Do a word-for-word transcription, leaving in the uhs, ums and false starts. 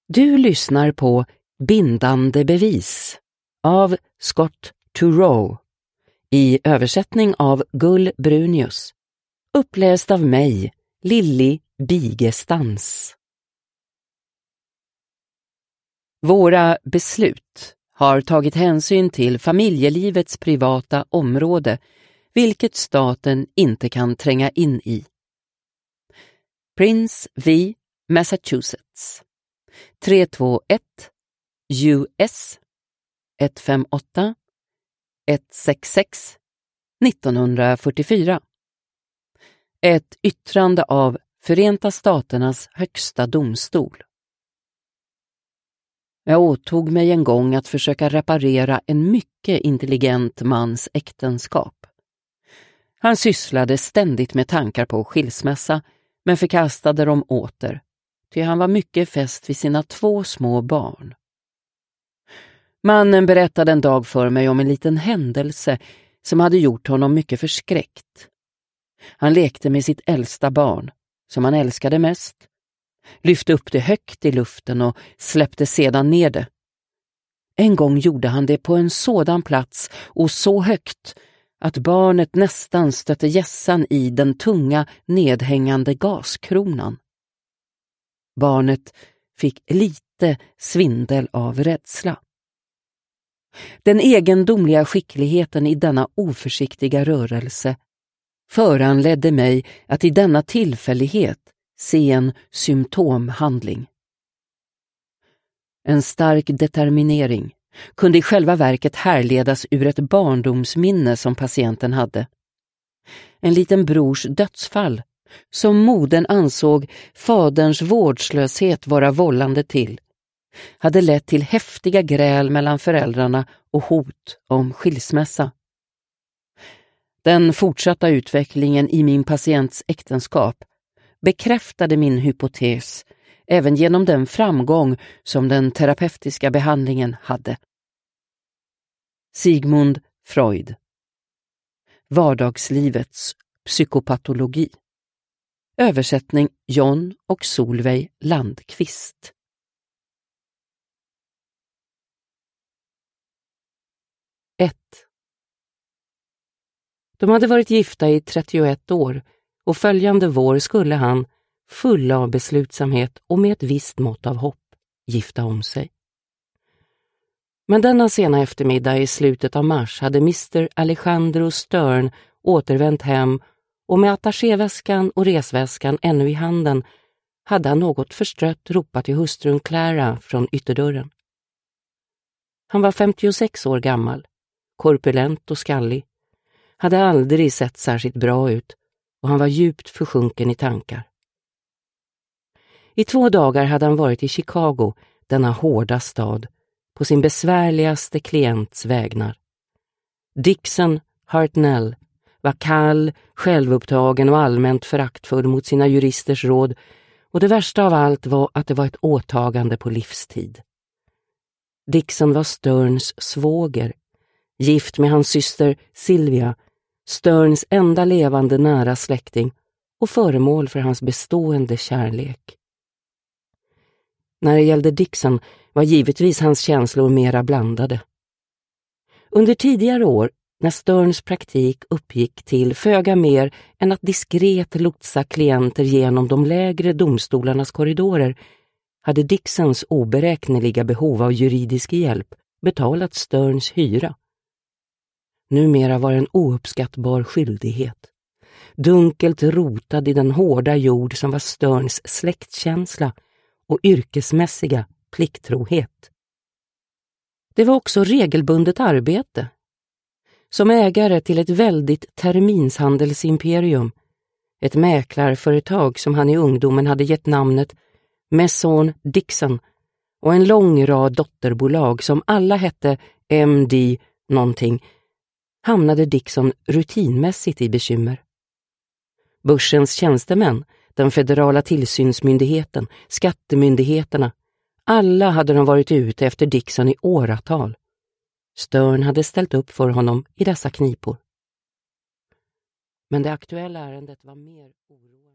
Du lyssnar på Bindande bevis av Scott Turow i översättning av Gull Brunius, uppläst av mig, Lilly Bigestans. Våra beslut har tagit hänsyn till familjelivets privata område, vilket staten inte kan tränga in i. Prince v. Massachusetts tre två ett U S ett fem åtta ett sex sex nittonhundrafyrtiofyra. Ett yttrande av Förenta Staternas högsta domstol. Jag åtog mig en gång att försöka reparera en mycket intelligent mans äktenskap. Han sysslade ständigt med tankar på skilsmässa, men förkastade dem åter, ty han var mycket fäst vid sina två små barn. Mannen berättade en dag för mig om en liten händelse som hade gjort honom mycket förskräckt. Han lekte med sitt äldsta barn, som han älskade mest, lyfte upp det högt i luften och släppte sedan ner det. En gång gjorde han det på en sådan plats och så högt att barnet nästan stötte gässan i den tunga nedhängande gaskronan. Barnet fick lite svindel av rädsla. Den egendomliga skickligheten i denna oförsiktiga rörelse föranledde mig att i denna tillfällighet se en symptomhandling. En stark determinering kunde i själva verket härledas ur ett barndomsminne som patienten hade. En liten brors dödsfall som modern ansåg faderns vårdslöshet vara vållande till hade lett till häftiga gräl mellan föräldrarna och hot om skilsmässa. Den fortsatta utvecklingen i min patients äktenskap bekräftade min hypotes även genom den framgång som den terapeutiska behandlingen hade. Sigmund Freud. Vardagslivets psykopatologi. Översättning John och Solveig Landqvist. ett. De hade varit gifta i trettioett år och följande vår skulle han, full av beslutsamhet och med ett visst mått av hopp, gifta om sig. Men denna sena eftermiddag i slutet av mars hade mister Alejandro Stern återvänt hem och med attachéväskan och resväskan ännu i handen hade han något förstrött ropat till hustrun Clara från ytterdörren. Han var femtiosex år gammal, korpulent och skallig, hade aldrig sett särskilt bra ut och han var djupt försjunken i tankar. I två dagar hade han varit i Chicago, denna hårda stad, på sin besvärligaste klients vägnar. Dixon Hartnell var kall, självupptagen och allmänt föraktfull mot sina juristers råd, och det värsta av allt var att det var ett åtagande på livstid. Dixon var Sterns svåger, gift med hans syster Sylvia, Sterns enda levande nära släkting och föremål för hans bestående kärlek. När det gällde Dixon var givetvis hans känslor mera blandade. Under tidigare år, när Sterns praktik uppgick till föga mer än att diskret lotsa klienter genom de lägre domstolarnas korridorer, hade Dixons oberäkneliga behov av juridisk hjälp betalat Sterns hyra. Numera var en ouppskattbar skyldighet, dunkelt rotad i den hårda jord som var Sterns släktkänsla och yrkesmässiga plikttrohet. Det var också regelbundet arbete. Som ägare till ett väldigt terminshandelsimperium, ett mäklarföretag som han i ungdomen hade gett namnet Maison Dixon och en lång rad dotterbolag som alla hette M D någonting, hamnade Dixon rutinmässigt i bekymmer. Börsens tjänstemän, den federala tillsynsmyndigheten, skattemyndigheterna, alla hade de varit ute efter Dixon i åratal. Stern hade ställt upp för honom i dessa knipor. Men det aktuella ärendet var mer oroande.